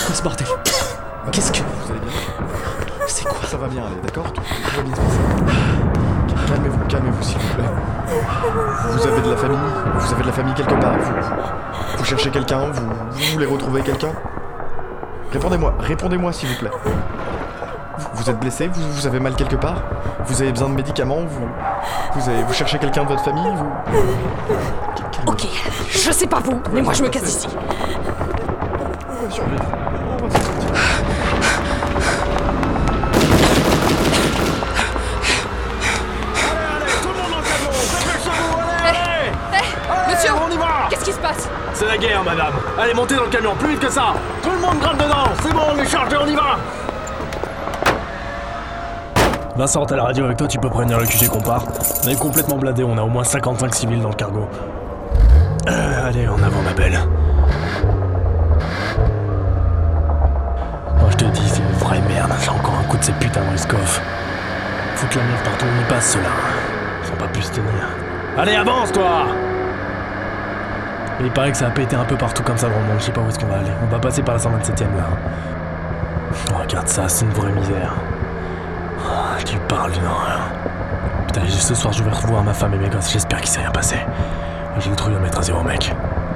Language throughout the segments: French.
tout ce bordel? Qu'est-ce que... Vous allez bien? C'est quoi? Ça va bien aller, d'accord? Tout va bien se passer. Calmez-vous s'il vous plaît. Vous avez de la famille quelque part. Vous cherchez quelqu'un, vous voulez retrouver quelqu'un? Répondez-moi s'il vous plaît. Vous êtes blessé? Vous avez mal quelque part? Vous avez besoin de médicaments? Vous cherchez quelqu'un de votre famille? Ok, je sais pas vous, mais moi je me casse d'ici. On va survivre. On va s'en sortir. Allez, tout le monde dans le camion, faites chez vous, allez! Monsieur, on y va! qu'est-ce qui se passe? C'est la guerre, madame. Allez, montez dans le camion, plus vite que ça! Tout le monde grimpe dedans, c'est bon, on est chargé, on y va! Vincent, t'as la radio avec toi, tu peux prévenir le QG qu'on part. On est complètement blindé, on a au moins 55 civils dans le cargo. Allez, en avant ma belle. Moi je te dis, c'est une vraie merde, j'ai encore un coup de ces putains de Riskov. Foutre la merde partout où ils passent ceux-là. Ils ont pas pu se tenir. Allez, avance, toi! Mais il paraît que ça a pété un peu partout comme ça dans le monde, je sais pas où est-ce qu'on va aller. On va passer par la 127ème là. Oh, regarde ça, c'est une vraie misère. Oh, tu parles d'une horreur. Putain, ce soir je vais revoir ma femme et mes gosses, j'espère qu'il s'est rien passé. J'ai le truc à mettre à zéro, mec.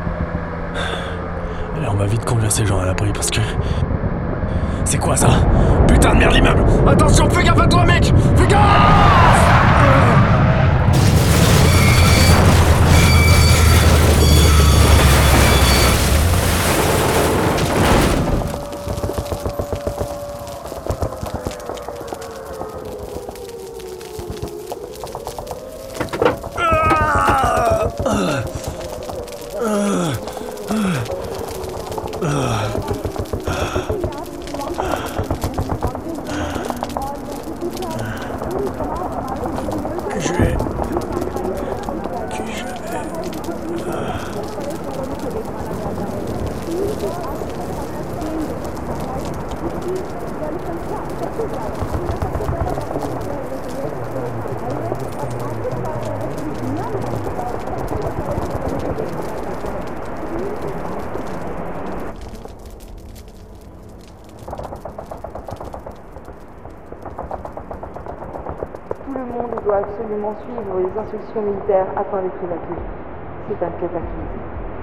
Allez, on va vite conduire ces gens à l'abri parce que... C'est quoi ça? Putain de merde, l'immeuble! Attention, fais gaffe à toi, mec! Fais gaffe! Tout le monde doit absolument suivre les instructions militaires afin d'être évacué. C'est un cataclysme.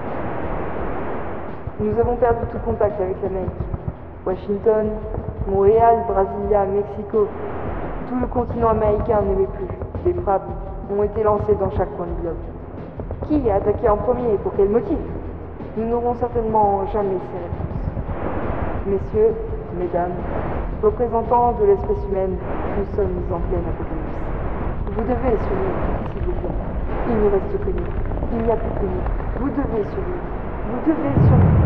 Nous avons perdu tout contact avec l'Amérique. Washington, Montréal, Brasilia, Mexico. Tout le continent américain n'aimait plus. Des frappes ont été lancées dans chaque coin du globe. Qui a attaqué en premier et pour quel motif? Nous n'aurons certainement jamais ces réponses. Messieurs, mesdames, représentants de l'espèce humaine, nous sommes en pleine apocalypse. Vous devez survivre, s'il vous plaît. Il ne reste que nous. Il n'y a plus que nous. Vous devez survivre. Vous devez survivre.